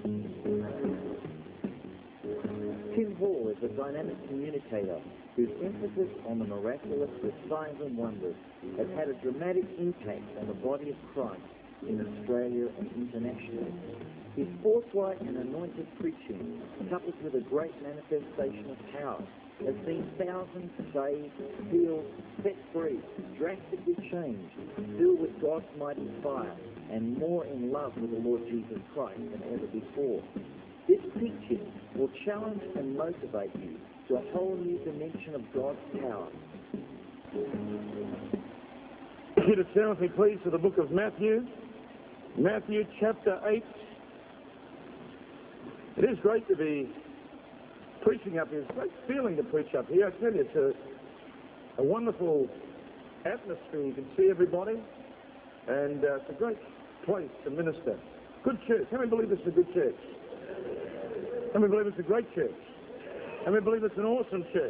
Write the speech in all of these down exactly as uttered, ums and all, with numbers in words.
Tim Hall is a dynamic communicator whose emphasis on the miraculous with signs and wonders has had a dramatic impact on the body of Christ in Australia and internationally. His forthright and anointed preaching, coupled with a great manifestation of power, has seen thousands saved, healed, set free, drastically changed, filled with God's mighty fire, and more in love with the Lord Jesus Christ than ever before. This teaching will challenge and motivate you to a whole new dimension of God's power. If you to turn with me, please, to the book of Matthew, Matthew chapter eight. It is great to be preaching up here. It's a great feeling to preach up here. I tell you, it's a, a wonderful atmosphere. You can see everybody, and uh, it's a great place to minister. Good church. How many believe it's a good church? How many believe it's a great church? How many believe it's an awesome church?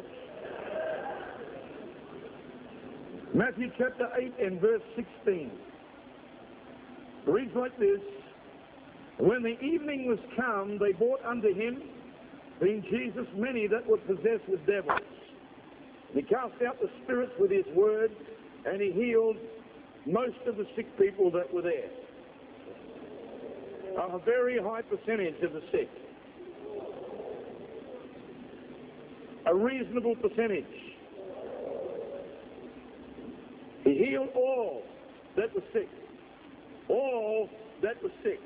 Matthew chapter eight and verse sixteen. It reads like this: When the evening was come, they brought unto him, being Jesus, many that were possessed with devils. And he cast out the spirits with his word, and he healed most of the sick people that were there. A very high percentage of the sick. A reasonable percentage. He healed all that were sick. All that were sick.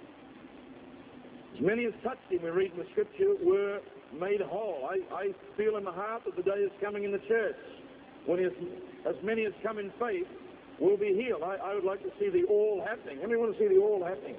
As many as touched him, we read in the scripture, were made whole. I, I feel in my heart that the day is coming in the church when as, as many as come in faith will be healed. I, I would like to see the all happening. How many want to see the all happening?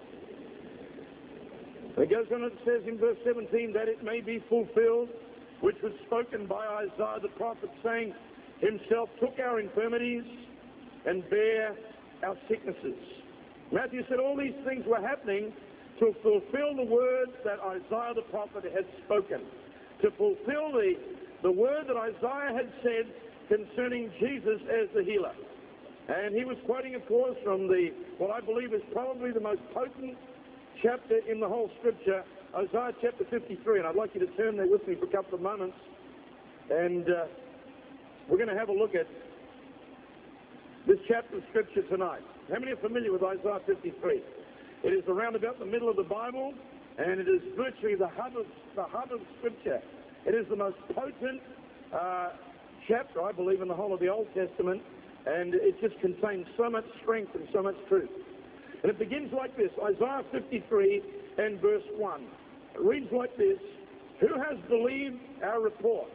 It goes on, it says in verse seventeen, that it may be fulfilled, which was spoken by Isaiah the prophet, saying, himself took our infirmities and bare our sicknesses. Matthew said all these things were happening to fulfill the words that Isaiah the prophet had spoken, to fulfill the, the word that Isaiah had said concerning Jesus as the healer. And he was quoting, of course, from the, what I believe is probably the most potent chapter in the whole scripture, Isaiah chapter fifty-three. And I'd like you to turn there with me for a couple of moments. And uh, we're going to have a look at this chapter of scripture tonight. How many are familiar with Isaiah fifty-three? It is around about the middle of the Bible, and it is virtually the hub of, the hub of scripture. It is the most potent uh, chapter, I believe, in the whole of the Old Testament, and it just contains so much strength and so much truth. And it begins like this, Isaiah fifty-three and verse one. It reads like this: Who has believed our report?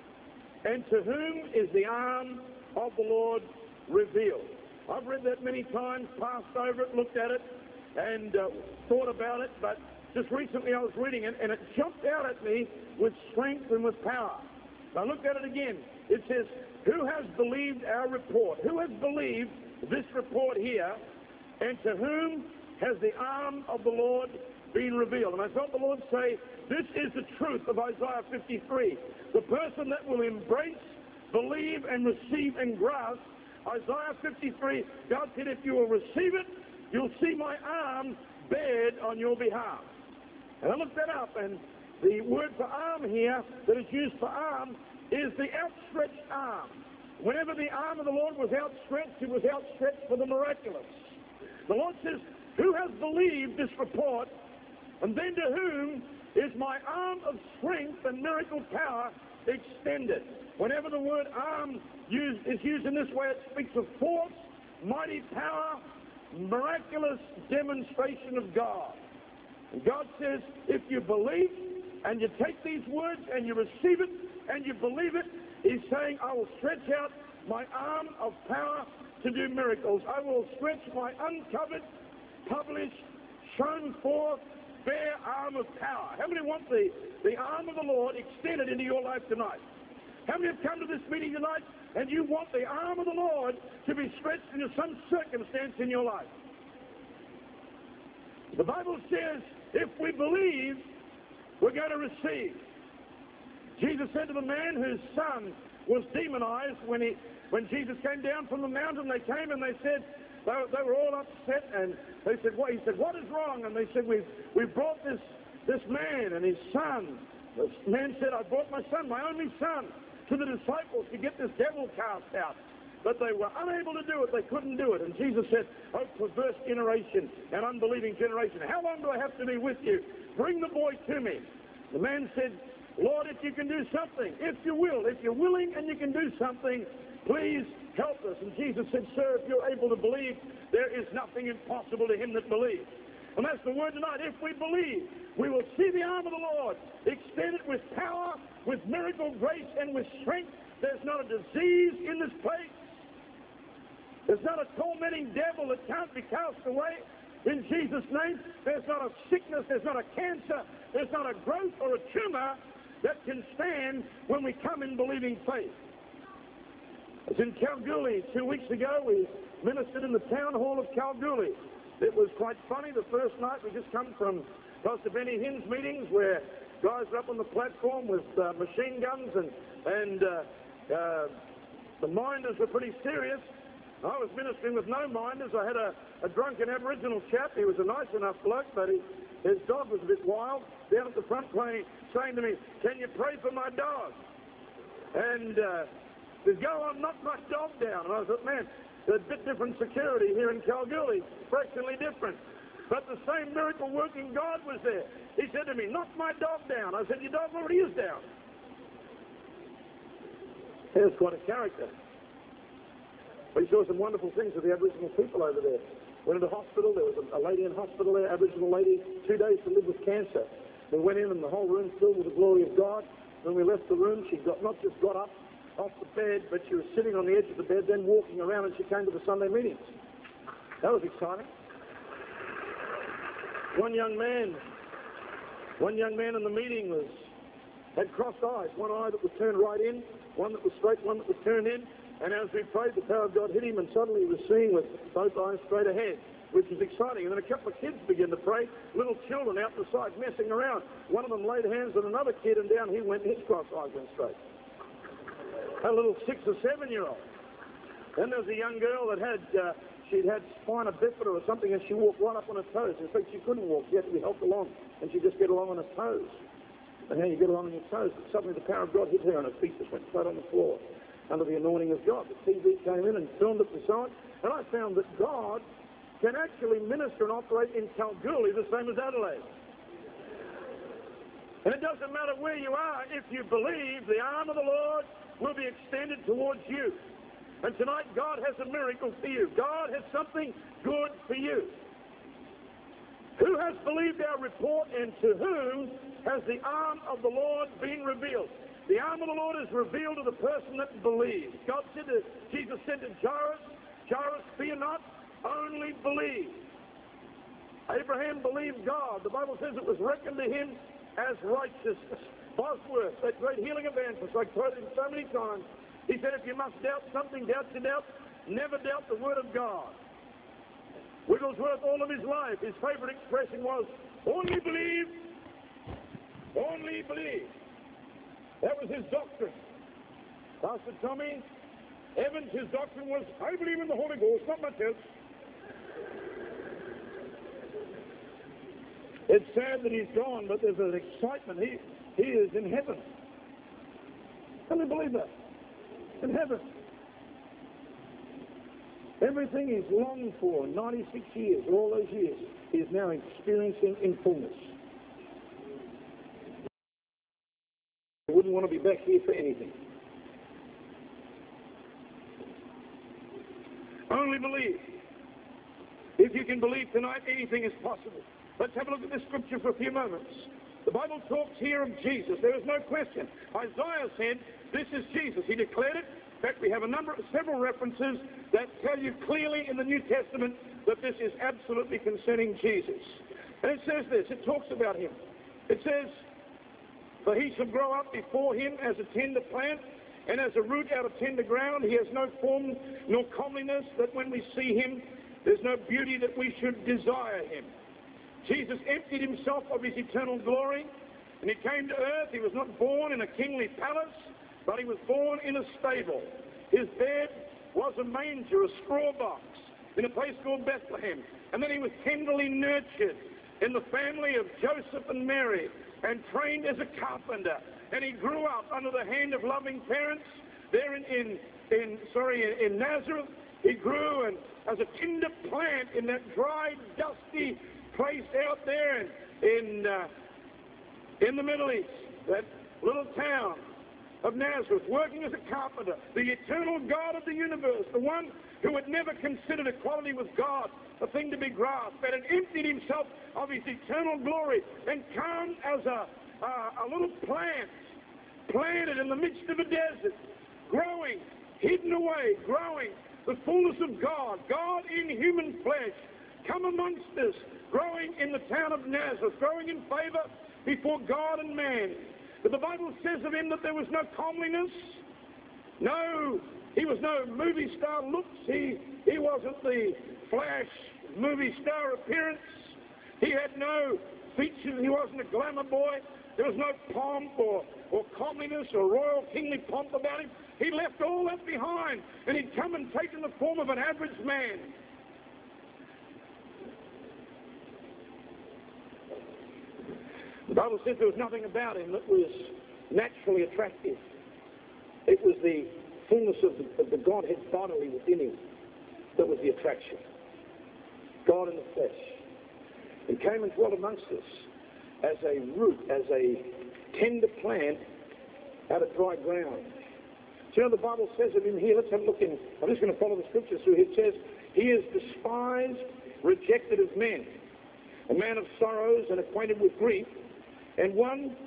And to whom is the arm of the Lord revealed? I've read that many times, passed over it, looked at it, and uh, thought about it, but just recently I was reading it, and it jumped out at me with strength and with power. I looked at it again. It says, who has believed our report? Who has believed this report here? And to whom has the arm of the Lord been revealed? And I felt the Lord say, this is the truth of Isaiah fifty-three. The person that will embrace, believe, and receive and grasp Isaiah fifty-three, God said, if you will receive it, you'll see my arm bared on your behalf. And I looked that up, and the word for arm here that is used for arm is the outstretched arm. Whenever the arm of the Lord was outstretched, it was outstretched for the miraculous. The Lord says, who has believed this report? And then to whom is my arm of strength and miracle power extended? Whenever the word arm use, is used in this way, it speaks of force, mighty power, miraculous demonstration of God. And God says, if you believe and you take these words and you receive it and you believe it, he's saying, I will stretch out my arm of power to do miracles. I will stretch my uncovered, published, shown forth, bare arm of power. How many want the, the arm of the Lord extended into your life tonight? How many have come to this meeting tonight and you want the arm of the Lord to be stretched into some circumstance in your life? The Bible says, if we believe, we're going to receive. Jesus said to the man whose son was demonized when he, when Jesus came down from the mountain, they came and they said, They, they were all upset, and they said, what? He said, what is wrong? And they said, we've, we've brought this, this man and his son. The man said, I brought my son, my only son, to the disciples to get this devil cast out. But they were unable to do it. They couldn't do it. And Jesus said, oh, perverse generation and unbelieving generation, how long do I have to be with you? Bring the boy to me. The man said, Lord, if you can do something, if you will, if you're willing and you can do something, please help us. And Jesus said, sir, if you're able to believe, there is nothing impossible to him that believes. And that's the word tonight. If we believe, we will see the arm of the Lord extended with power, with miracle grace, and with strength. There's not a disease in this place. There's not a tormenting devil that can't be cast away in Jesus' name. There's not a sickness, there's not a cancer, there's not a growth or a tumor that can stand when we come in believing faith. As in Kalgoorlie two weeks ago, we ministered in the town hall of Kalgoorlie. It was quite funny. The first night we just come from Pastor Benny Hinn's meetings where guys were up on the platform with uh, machine guns and, and uh, uh, the minders were pretty serious. I was ministering with no minders. I had a, a drunken Aboriginal chap. He was a nice enough bloke, but he, his dog was a bit wild, down at the front playing, saying to me, can you pray for my dog? And uh, he said, go on, knock my dog down. And I thought, man, there's a bit different security here in Kalgoorlie, fractionally different. But the same miracle-working God was there. He said to me, knock my dog down. I said, your dog already is down. He was quite a character. We saw some wonderful things with the Aboriginal people over there. Went into hospital. There was a, a lady in hospital there, Aboriginal lady, two days to live with cancer. We went in and the whole room filled with the glory of God. When we left the room, she got not just got up off the bed, but she was sitting on the edge of the bed, then walking around, and she came to the Sunday meetings. That was exciting. One young man, one young man in the meeting was had crossed eyes. One eye that was turned right in, one that was straight, one that was turned in. And as we prayed, the power of God hit him, and suddenly he was seeing with both eyes straight ahead, which was exciting. And then a couple of kids began to pray, little children out the side messing around. One of them laid hands on another kid, and down he went, and his cross eyes went straight. A little six or seven-year-old. Then there was a young girl that had, uh, she'd had spina bifida or something, and she walked right up on her toes. In fact, she couldn't walk. She had to be helped along, and she'd just get along on her toes. And how you get along on your toes? But suddenly the power of God hit her, and her feet just went flat on the floor under the anointing of God. The T V came in and filmed it and so on, and I found that God can actually minister and operate in Kalgoorlie the same as Adelaide. And it doesn't matter where you are, if you believe, the arm of the Lord will be extended towards you. And tonight, God has a miracle for you. God has something good for you. Who has believed our report, and to whom has the arm of the Lord been revealed? The arm of the Lord is revealed to the person that believes. God said to, Jesus said to Jairus, Jairus, fear not, only believe. Abraham believed God. The Bible says it was reckoned to him as righteousness. Bosworth, that great healing evangelist, I quoted him so many times, he said, if you must doubt something, doubt your doubt, never doubt the word of God. Wigglesworth, all of his life, his favorite expression was, only believe, only believe. That was his doctrine. Pastor Tommy Evans, his doctrine was, I believe in the Holy Ghost, not much else. It's sad that he's gone, but there's an excitement. He, he is in heaven. Can you believe that? In heaven. Everything he's longed for, ninety-six years, all those years, he is now experiencing in fullness. I wouldn't want to be back here for anything. Only believe. If you can believe tonight, anything is possible. Let's have a look at this scripture for a few moments. The Bible talks here of Jesus. There is no question. Isaiah said, this is Jesus. He declared it. In fact, we have a number of several references that tell you clearly in the New Testament that this is absolutely concerning Jesus. And it says this. It talks about him. It says, for he shall grow up before him as a tender plant, and as a root out of tender ground. He has no form nor comeliness, that when we see him, there's no beauty that we should desire him. Jesus emptied himself of his eternal glory, and he came to earth. He was not born in a kingly palace, but he was born in a stable. His bed was a manger, a straw box. in a place called Bethlehem. And then he was tenderly nurtured in the family of Joseph and Mary and trained as a carpenter. And he grew up under the hand of loving parents there in, in, in sorry, in, in Nazareth. He grew and as a tender plant in that dry, dusty place out there in, in, uh, in the Middle East, that little town of Nazareth, working as a carpenter, the eternal God of the universe, the one who had never considered equality with God a thing to be grasped, but had emptied himself of his eternal glory and come as a, uh, a little plant planted in the midst of a desert, growing, hidden away, growing, the fullness of God, God in human flesh, come amongst us, growing in the town of Nazareth, growing in favor before God and man. But the Bible says of him that there was no comeliness, no, he was no movie star looks, he, he wasn't the flash movie star appearance, he had no features, he wasn't a glamour boy, there was no pomp or, or comeliness or royal kingly pomp about him. He left all that behind, and he'd come and taken the form of an average man. The Bible says there was nothing about him that was naturally attractive. It was the fullness of the, of the Godhead bodily within him that was the attraction. God in the flesh. He came and dwelt amongst us as a root, as a tender plant out of dry ground. Do you know the Bible says of him here? Let's have a look in. I'm just going to follow the scriptures through here. It says, he is despised, rejected of men, a man of sorrows and acquainted with grief, and one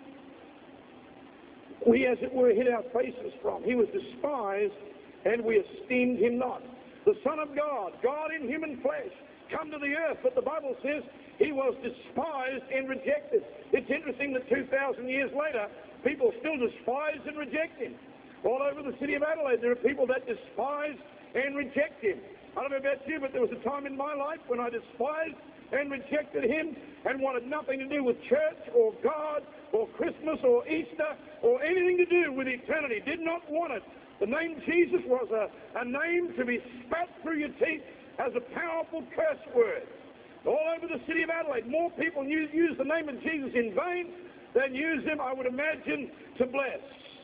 we, as it were, hid our faces from. He was despised, and we esteemed him not. The Son of God, God in human flesh, come to the earth, but the Bible says he was despised and rejected. It's interesting that two thousand years later, people still despise and reject him. All over the city of Adelaide, there are people that despise and reject him. I don't know about you, but there was a time in my life when I despised and rejected him and wanted nothing to do with church or God or Christmas or Easter or anything to do with eternity. Did not want it. The name Jesus was a, a name to be spat through your teeth as a powerful curse word. All over the city of Adelaide, more people use, use the name of Jesus in vain than use him, I would imagine, to bless.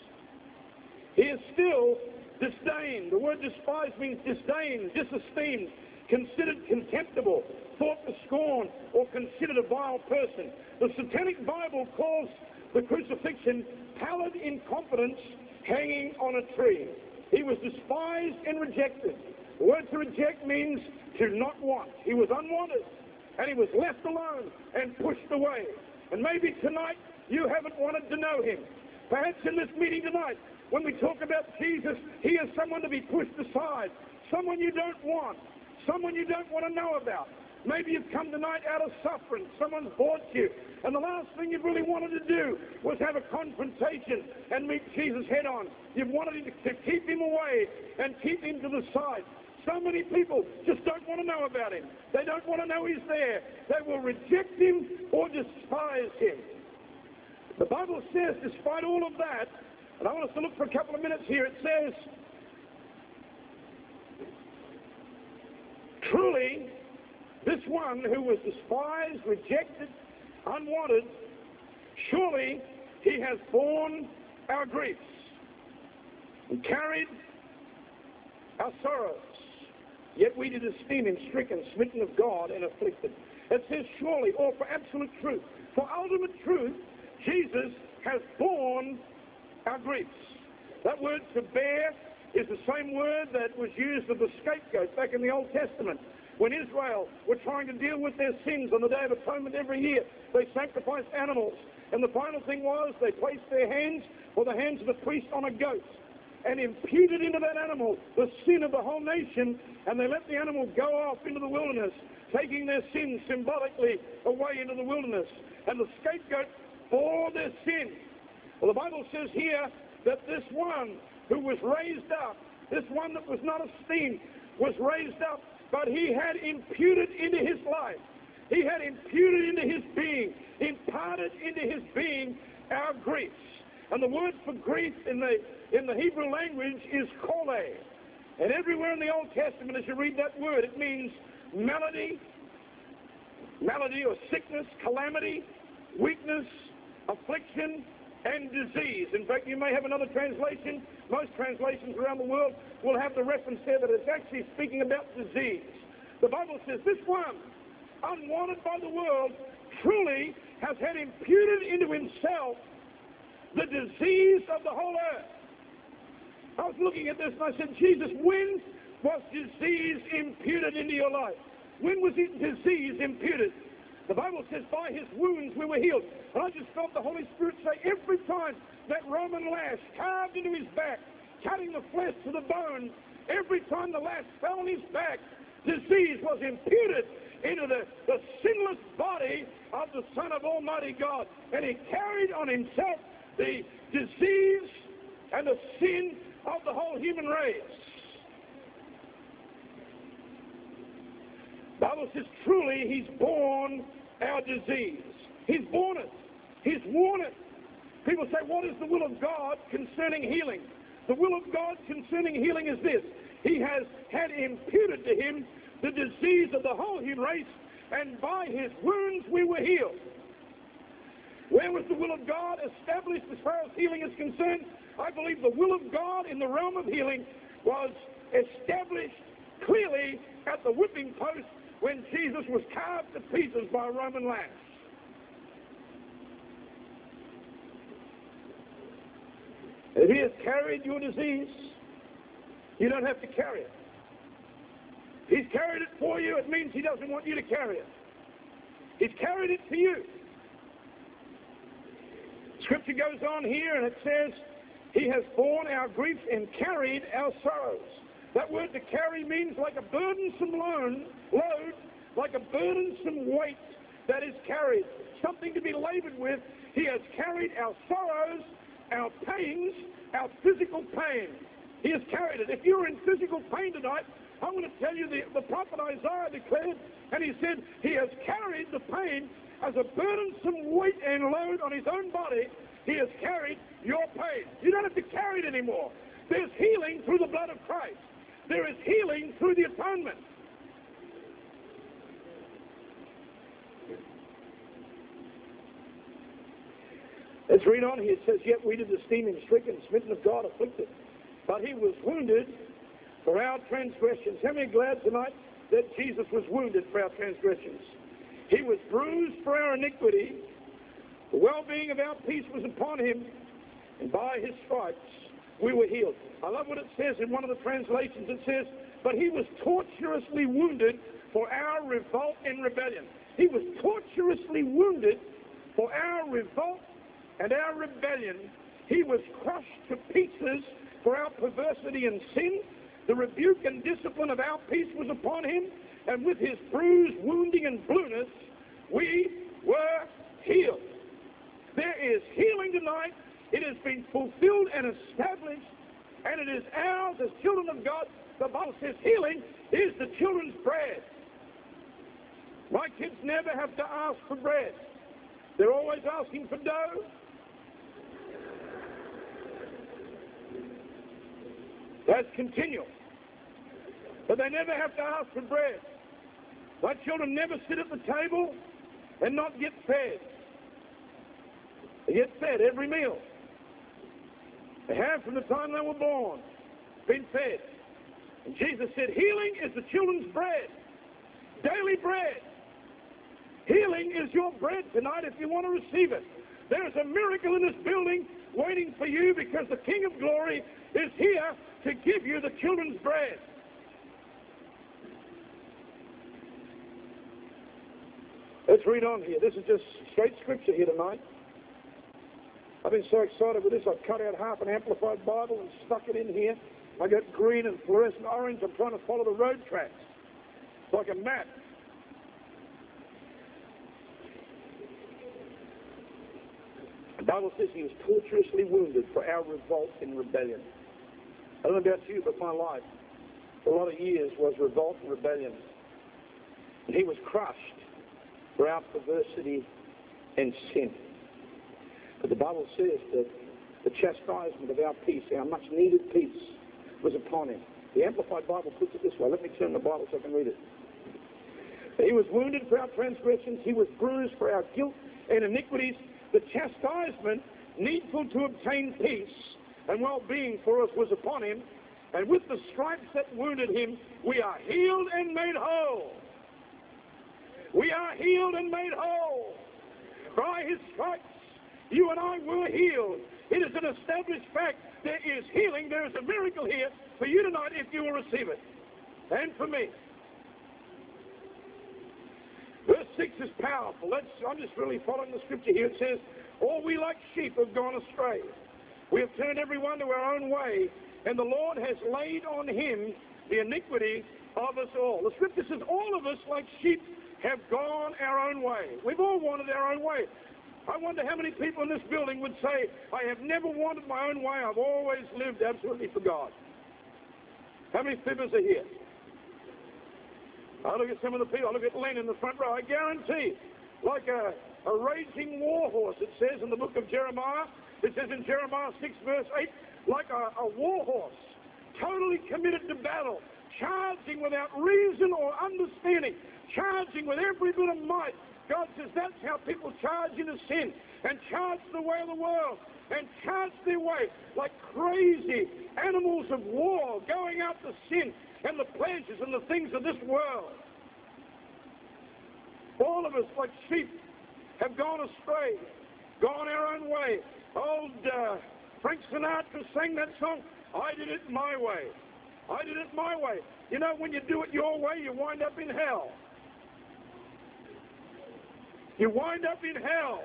He is still disdained. The word despise means disdained, disesteemed, considered contemptible, thought to scorn, or considered a vile person. The Satanic Bible calls the crucifixion pallid incompetence hanging on a tree. He was despised and rejected. The word to reject means to not want. He was unwanted, and he was left alone and pushed away. And maybe tonight you haven't wanted to know him. Perhaps in this meeting tonight, when we talk about Jesus, he is someone to be pushed aside, someone you don't want, someone you don't want to know about. Maybe you've come tonight out of suffering, someone's bought you, and the last thing you really wanted to do was have a confrontation and meet Jesus head on. You've wanted to, to keep him away and keep him to the side. So many people just don't want to know about him. They don't want to know he's there. They will reject him or despise him. The Bible says, despite all of that, and I want us to look for a couple of minutes here, it says, truly, this one who was despised, rejected, unwanted, surely he has borne our griefs and carried our sorrows. Yet we did esteem him stricken, smitten of God, and afflicted. It says surely, or for absolute truth. For ultimate truth, Jesus has borne our griefs. That word to bear is the same word that was used of the scapegoat back in the Old Testament. When Israel were trying to deal with their sins on the Day of Atonement every year, they sacrificed animals. And the final thing was they placed their hands, or the hands of the priest, on a goat and imputed into that animal the sin of the whole nation, and they let the animal go off into the wilderness, taking their sins symbolically away into the wilderness. And the scapegoat bore their sin. Well, the Bible says here that this one who was raised up, this one that was not esteemed, was raised up, but he had imputed into his life, he had imputed into his being, imparted into his being our griefs. And the word for grief in the in the Hebrew language is kole. And everywhere in the Old Testament, as you read that word, it means malady, malady or sickness, calamity, weakness, affliction, and disease. In fact, you may have another translation. Most translations around the world will have the reference there that it's actually speaking about disease. The Bible says this one, unwanted by the world, truly has had imputed into himself the disease of the whole earth. I was looking at this and I said, Jesus, when was disease imputed into your life? When was it disease imputed? The Bible says by his wounds we were healed. And I just felt the Holy Spirit say every time that Roman lash carved into his back, cutting the flesh to the bone, every time the lash fell on his back, disease was imputed into the, the sinless body of the Son of Almighty God. And he carried on himself the disease and the sin of the whole human race. The Bible says truly he's borne our disease. He's borne it. He's worn it. People say, what is the will of God concerning healing? The will of God concerning healing is this. He has had imputed to him the disease of the whole human race, and by his wounds we were healed. Where was the will of God established as far as healing is concerned? I believe the will of God in the realm of healing was established clearly at the whipping post when Jesus was carved to pieces by a Roman lash. If he has carried your disease, you don't have to carry it. If he's carried it for you, it means he doesn't want you to carry it. He's carried it for you. Scripture goes on here and it says, he has borne our griefs and carried our sorrows. That word to carry means like a burdensome load, load, like a burdensome weight that is carried. Something to be labored with. He has carried our sorrows, our pains, our physical pain. He has carried it. If you're in physical pain tonight, I'm going to tell you the, the prophet Isaiah declared, and he said, he has carried the pain as a burdensome weight and load on his own body. He has carried your pain. You don't have to carry it anymore. There's healing through the blood of Christ. There is healing through the atonement. Let's read on here. It says, yet we did esteem him stricken, smitten of God, afflicted. But he was wounded for our transgressions. How many are glad tonight that Jesus was wounded for our transgressions? He was bruised for our iniquity. The well-being of our peace was upon him, and by his stripes we were healed. I love what it says in one of the translations. It says, but he was torturously wounded for our revolt and rebellion. He was torturously wounded for our revolt and our rebellion. He was crushed to pieces for our perversity and sin. The rebuke and discipline of our peace was upon him, and with his bruise, wounding, and blueness, we were healed. There is healing tonight. It has been fulfilled and established, and it is ours as children of God. The Bible says healing is the children's bread. My kids never have to ask for bread. They're always asking for dough. That's continual. But they never have to ask for bread. My children never sit at the table and not get fed. They get fed every meal. They have from the time they were born been fed. And Jesus said, healing is the children's bread. Daily bread. Healing is your bread tonight if you want to receive it. There's a miracle in this building waiting for you because the King of Glory is here to give you the children's bread. Let's read on here. This is just straight scripture here tonight. I've been so excited with this, I've cut out half an Amplified Bible and stuck it in here. I got green and fluorescent orange. I'm trying to follow the road tracks. It's like a map. The Bible says he was torturously wounded for our revolt and rebellion. I don't know about you, but my life, for a lot of years, was revolt and rebellion. And he was crushed for our perversity and sin. But the Bible says that the chastisement of our peace, our much needed peace, was upon him. The Amplified Bible puts it this way. Let me turn the Bible so I can read it. He was wounded for our transgressions. He was bruised for our guilt and iniquities. The chastisement needful to obtain peace and well-being for us was upon him. And with the stripes that wounded him, we are healed and made whole. We are healed and made whole. By his stripes, you and I were healed. It is an established fact. There is healing. There is a miracle here for you tonight if you will receive it. And for me. Verse six is powerful. Let's, I'm just really following the scripture here. It says, all we like sheep have gone astray. We have turned everyone to our own way, and the Lord has laid on him the iniquity of us all. The scripture says all of us like sheep have gone our own way. We've all wanted our own way. I wonder how many people in this building would say, I have never wanted my own way. I've always lived absolutely for God. How many fibbers are here? I look at some of the people. I look at Len in the front row. I guarantee, like a, a raging war horse, it says in the book of Jeremiah. It says in Jeremiah six, verse eight, like a, a war horse, totally committed to battle, charging without reason or understanding, charging with every bit of might. God says that's how people charge into sin and charge the way of the world and charge their way like crazy animals of war going out to sin and the pleasures and the things of this world. All of us, like sheep, have gone astray, gone our own way. Old uh, Frank Sinatra sang that song, I did it my way. I did it my way. You know, when you do it your way, you wind up in hell. You wind up in hell.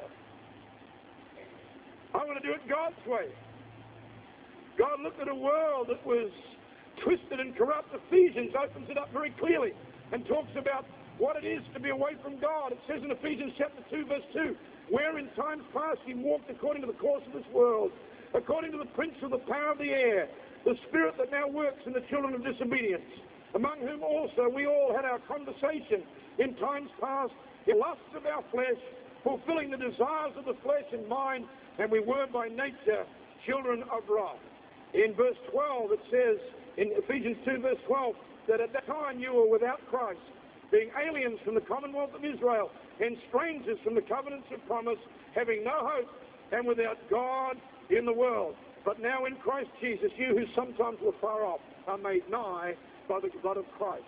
I want to do it God's way. God looked at a world that was twisted and corrupt. Ephesians opens it up very clearly and talks about what it is to be away from God. It says in Ephesians chapter two, verse two, where in times past ye walked according to the course of this world, according to the prince of the power of the air, the spirit that now works in the children of disobedience, among whom also we all had our conversation in times past, in lusts of our flesh, fulfilling the desires of the flesh and mind, and we were by nature children of wrath. In verse twelve it says, in Ephesians two, verse twelve, that at that time you were without Christ, being aliens from the commonwealth of Israel, and strangers from the covenants of promise, having no hope, and without God in the world. But now in Christ Jesus, you who sometimes were far off are made nigh by the blood of Christ.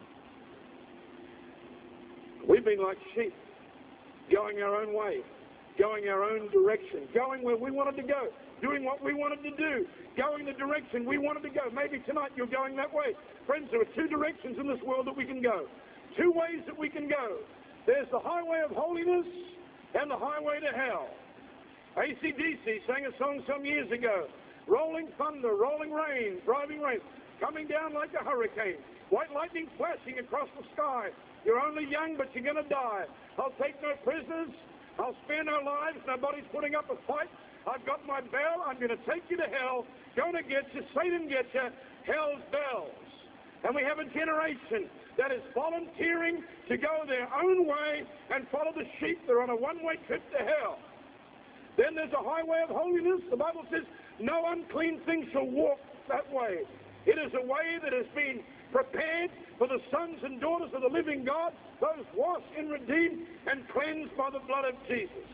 We've been like sheep, going our own way, going our own direction, going where we wanted to go, doing what we wanted to do, going the direction we wanted to go. Maybe tonight you're going that way. Friends, there are two directions in this world that we can go. Two ways that we can go. There's the highway of holiness and the highway to hell. A C D C sang a song some years ago. Rolling thunder, rolling rain, driving rain, coming down like a hurricane. White lightning flashing across the sky. You're only young, but you're going to die. I'll take no prisoners. I'll spare no lives. Nobody's putting up a fight. I've got my bell. I'm going to take you to hell. Going to get you. Satan get you. Hell's bells. And we have a generation that is volunteering to go their own way and follow the sheep. They're on a one-way trip to hell. Then there's a highway of holiness. The Bible says, no unclean thing shall walk that way. It is a way that has been prepared for the sons and daughters of the living God, those washed and redeemed and cleansed by the blood of Jesus.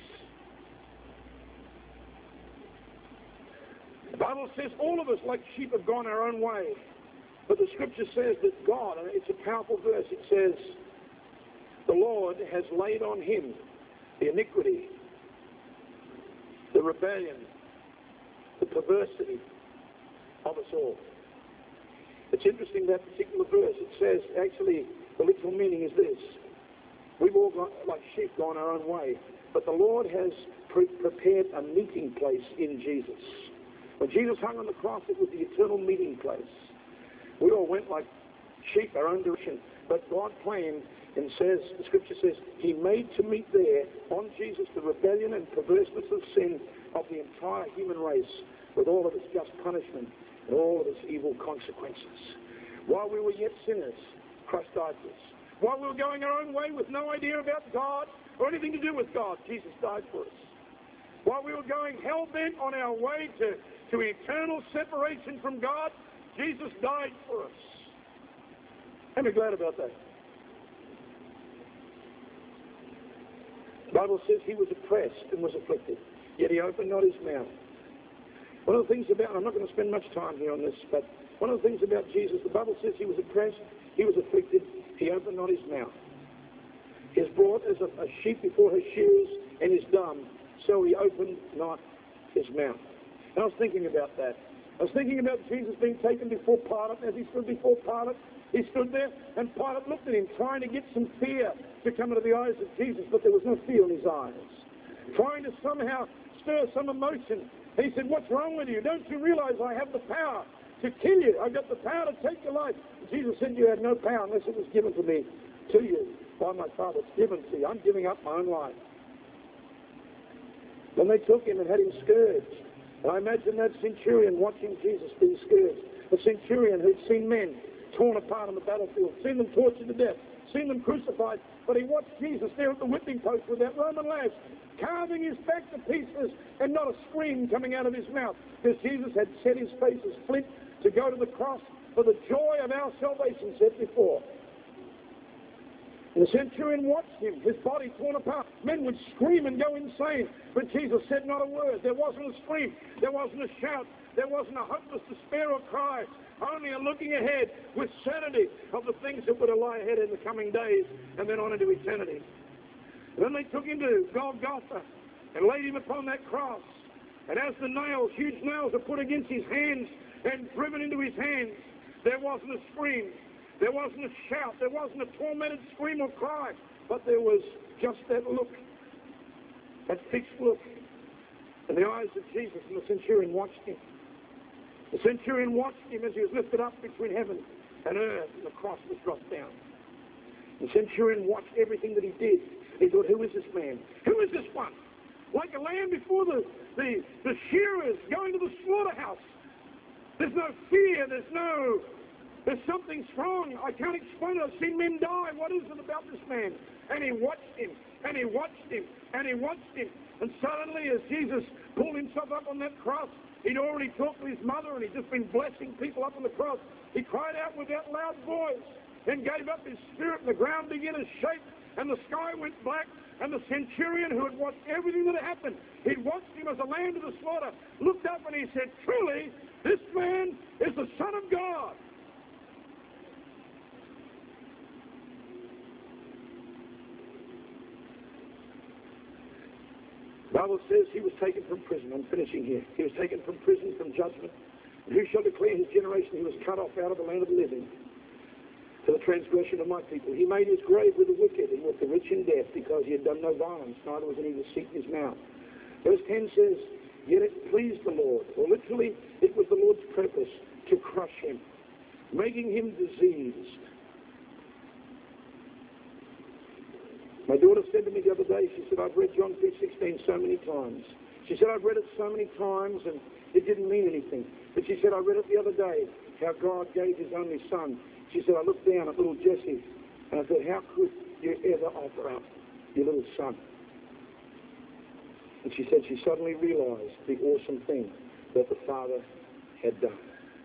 The Bible says all of us like sheep have gone our own way. But the scripture says that God, and it's a powerful verse, it says, the Lord has laid on him the iniquity, the rebellion, the perversity of us all. It's interesting, that particular verse. It says, actually, the literal meaning is this. We've all got, like sheep, gone our own way. But the Lord has pre prepared a meeting place in Jesus. When Jesus hung on the cross, it was the eternal meeting place. We all went like sheep our own direction. But God planned and says, the scripture says, he made to meet there on Jesus the rebellion and perverseness of sin of the entire human race with all of its just punishment and all of its evil consequences. While we were yet sinners, Christ died for us. While we were going our own way with no idea about God or anything to do with God, Jesus died for us. While we were going hell-bent on our way to, to eternal separation from God, Jesus died for us. I'm glad about that. The Bible says he was oppressed and was afflicted, yet he opened not his mouth. One of the things about, I'm not going to spend much time here on this, but one of the things about Jesus, the Bible says he was oppressed, he was afflicted, he opened not his mouth. He is brought as a, a sheep before her shearers and is dumb, so he opened not his mouth. And I was thinking about that. I was thinking about Jesus being taken before Pilate. As he stood before Pilate, he stood there, and Pilate looked at him, trying to get some fear to come into the eyes of Jesus, but there was no fear in his eyes. Trying to somehow stir some emotion. And he said, what's wrong with you? Don't you realize I have the power to kill you? I've got the power to take your life. And Jesus said, you had no power unless it was given to me, to you, by my Father. It's given to you. I'm giving up my own life. Then they took him and had him scourged. And I imagine that centurion watching Jesus being scourged. A centurion who'd seen men torn apart on the battlefield, seen them tortured to death, seen them crucified, but he watched Jesus there at the whipping post with that Roman lash, carving his back to pieces, and not a scream coming out of his mouth, because Jesus had set his face as flint to go to the cross for the joy of our salvation set before. And the centurion watched him, his body torn apart. Men would scream and go insane, but Jesus said not a word. There wasn't a scream, there wasn't a shout, there wasn't a hopeless despair or cry, only a looking ahead with certainty of the things that were to lie ahead in the coming days and then on into eternity. And then they took him to Golgotha and laid him upon that cross. And as the nails, huge nails, are put against his hands and driven into his hands, there wasn't a scream, there wasn't a shout, there wasn't a tormented scream or cry, but there was just that look, that fixed look in the eyes of Jesus. And the centurion watched him. The centurion watched him as he was lifted up between heaven and earth, and the cross was dropped down. The centurion watched everything that he did. He thought, who is this man? Who is this one? Like a lamb before the, the, the shearers going to the slaughterhouse. There's no fear, there's no, there's something strong. I can't explain it. I've seen men die. What is it about this man? And he watched him, and he watched him, and he watched him. And suddenly, as Jesus pulled himself up on that cross, he'd already talked to his mother, and he'd just been blessing people up on the cross. He cried out with that loud voice and gave up his spirit, and the ground began to shake, and the sky went black, and the centurion who had watched everything that had happened, he'd watched him as a lamb to the slaughter, looked up and he said, truly, this man is the Son of God. The Bible says he was taken from prison. I'm finishing here. He was taken from prison, from judgment. And who shall declare his generation? He was cut off out of the land of the living to the transgression of my people. He made his grave with the wicked and with the rich in death, because he had done no violence, neither was any deceit in his mouth. Verse ten says, yet it pleased the Lord, or literally, it was the Lord's purpose to crush him, making him diseased. My daughter said to me the other day, she said, I've read John three sixteen so many times. She said, I've read it so many times and it didn't mean anything. But she said, I read it the other day, how God gave his only son. She said, I looked down at little Jesse and I thought, how could you ever offer up your little son? And she said she suddenly realized the awesome thing that the Father had done.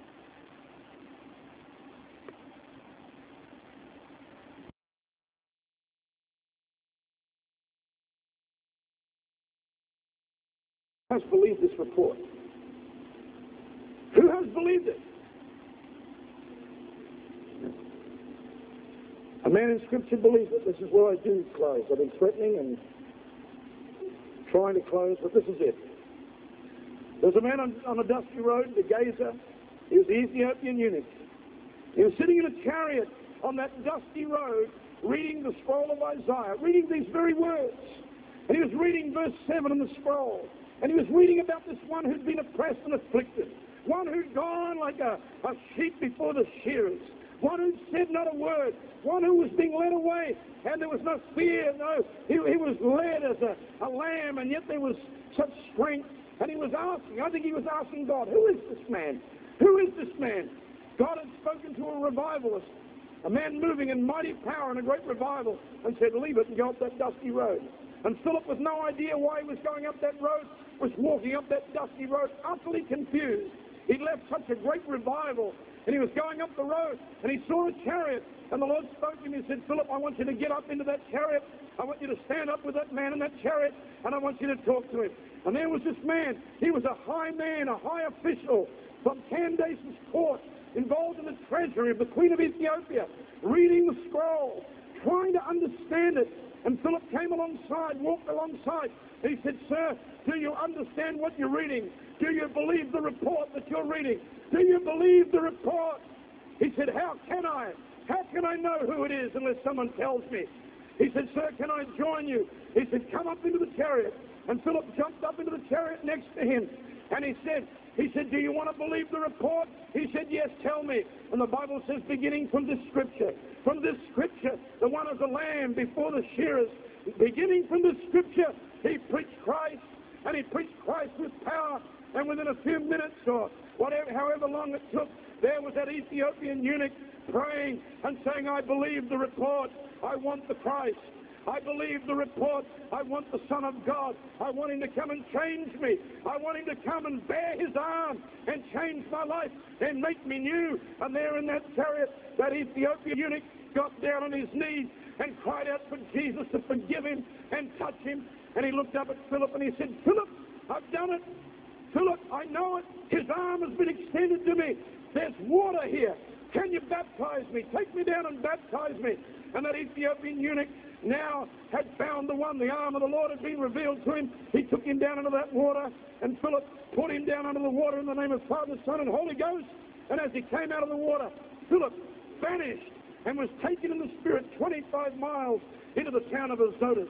Who has believed this report? Who has believed it? A man in Scripture believes it. This is where I do close. I've been threatening and trying to close, but this is it. There was a man on, on a dusty road, the Gaza. He was the Ethiopian eunuch. He was sitting in a chariot on that dusty road, reading the scroll of Isaiah, reading these very words. And he was reading verse seven in the scroll. And he was reading about this one who'd been oppressed and afflicted, one who'd gone like a, a sheep before the shearers, one who said not a word, one who was being led away, and there was no fear, no, he, he was led as a, a lamb, and yet there was such strength. And he was asking, I think he was asking God, who is this man? Who is this man? God had spoken to a revivalist, a man moving in mighty power in a great revival, and said, leave it and go up that dusty road. And Philip, with no idea why he was going up that road, was walking up that dusty road, utterly confused. He'd left such a great revival and he was going up the road, and he saw a chariot, and the Lord spoke to him. He said, Philip, I want you to get up into that chariot. I want you to stand up with that man in that chariot, and I want you to talk to him. And there was this man. He was a high man, a high official from Candace's court, involved in the treasury of the Queen of Ethiopia, reading the scroll, trying to understand it. And Philip came alongside, walked alongside. And he said, sir, do you understand what you're reading? Do you believe the report that you're reading? Do you believe the report? He said, how can I? How can I know who it is unless someone tells me? He said, sir, can I join you? He said, come up into the chariot. And Philip jumped up into the chariot next to him. And he said, he said, do you want to believe the report? He said, yes, tell me. And the Bible says, beginning from this scripture, from this scripture, the one as a lamb before the shearers, beginning from this scripture, he preached Christ, and he preached Christ with power. And within a few minutes or whatever, however long it took, there was that Ethiopian eunuch praying and saying, I believe the report. I want the Christ. I believe the report. I want the Son of God. I want him to come and change me. I want him to come and bear his arm and change my life and make me new. And there in that chariot, that Ethiopian eunuch got down on his knees and cried out for Jesus to forgive him and touch him. And he looked up at Philip and he said, Philip, I've done it. Philip, I know it. His arm has been extended to me. There's water here. Can you baptize me? Take me down and baptize me. And that Ethiopian eunuch now had found the one. The arm of the Lord had been revealed to him. He took him down into that water, and Philip put him down under the water in the name of Father, Son, and Holy Ghost. And as he came out of the water, Philip vanished and was taken in the Spirit twenty-five miles into the town of Azotus.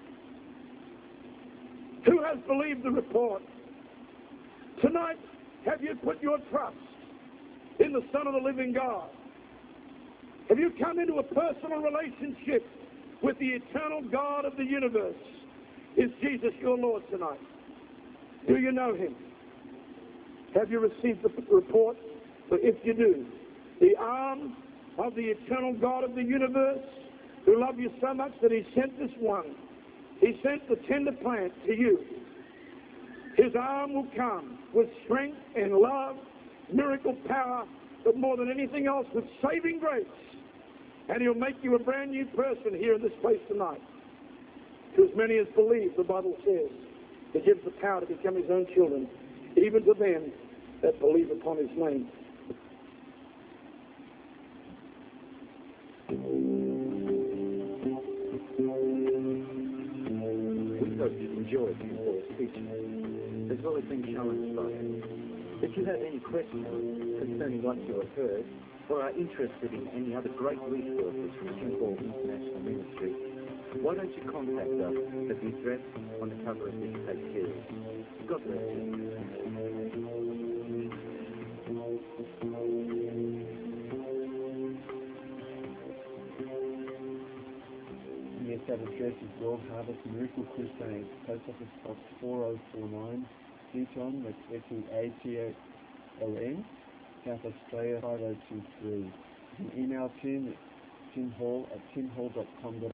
Who has believed the report? Tonight, have you put your trust in the Son of the living God? Have you come into a personal relationship with the eternal God of the universe? Is Jesus your Lord tonight? Do you know him? Have you received the report? But if you do, the arm of the eternal God of the universe, who loved you so much that he sent this one, he sent the tender plant to you. His arm will come with strength and love, miracle power, but more than anything else, with saving grace. And he'll make you a brand new person here in this place tonight. To as many as believe, the Bible says, he gives the power to become his own children, even to them that believe upon his name. We hope you enjoyed Paul's teaching, as well as being challenged by it. If you have any questions concerning what you have heard, or are interested in any other great resources from Tim Hall International Ministry, why don't you contact us at the address on the cover of this tape series. God bless you. Yes, that address is World Harvest Miracle Crusade, Post Office Box four oh four nine, Seaton, that's S E A T O N, South Australia five oh two three. You can email Tim at timhall at timhall dot com dot